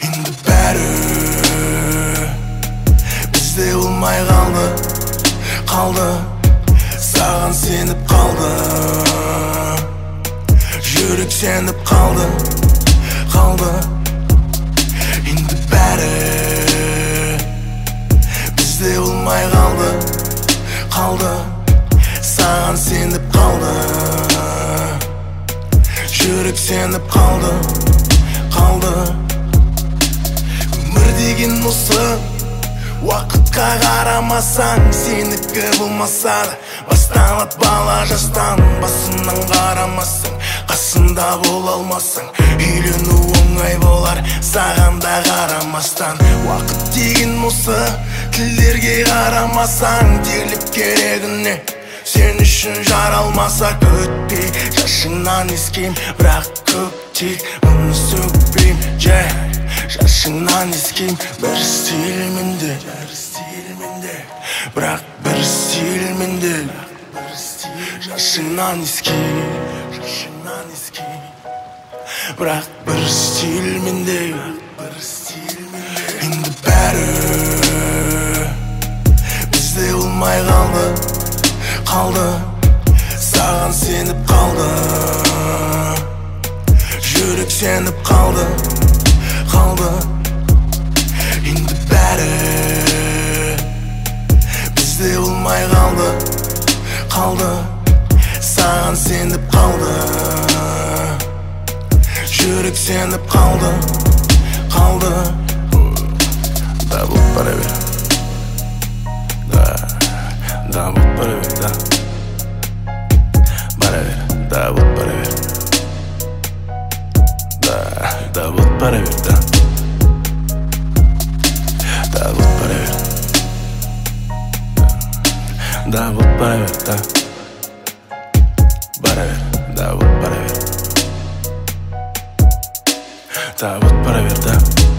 Енді бәрі бізде болмай қалды саған сеніп қалды, жүрек сеніп қалды. Енді бәрі бізде болмай қалды саған сеніп қалды, жүрек сеніп қалды. Өмір деген осы, уақытқа қарамасаң сенікі болмаса да, басталады бала жастан. Басынан қарамасаң, қасында бола алмасаң, үйлену оңай болар саған да қарамастан. Уақыт деген осы, тілдерге қарамасаң, терлеп керегіне сен үшін жаралмаса, өтпей жашыңнан ескейм, бірақ көктек мұны сөкпейм. Жашыңнан ескейм, бір стилменде, бірақ бір стилменде. Жашыңнан ескейм, бірақ бір стилменде. Енді бәрі бізде болмай қалды саған сеніп қалды, жүрек сеніп қалды. Енді бәрі бізде болмай қалды саған сеніп қалды, жүрек сеніп қалды. Да, вот проверь. Да, вот проверь, да. Проверь, да, вот проверь. Да, вот проверь, да. Да, вот проверь. Да, вот проверь, да. Проверь, да, вот проверь. Да, вот проверь, да.